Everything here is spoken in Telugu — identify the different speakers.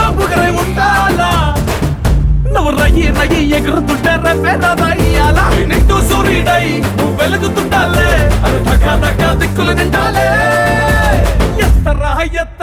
Speaker 1: పొగరై ఉండాలా నువ్వు రయ్యి రయ్యి ఎగురుతుంటే రేపేదయ్యాలా నింటూ సూర్యుడై నువ్వు వెలుగుతుండాలే అది దగ్గ దగ్గ దిక్కులు నిండాలే ఎత్తరా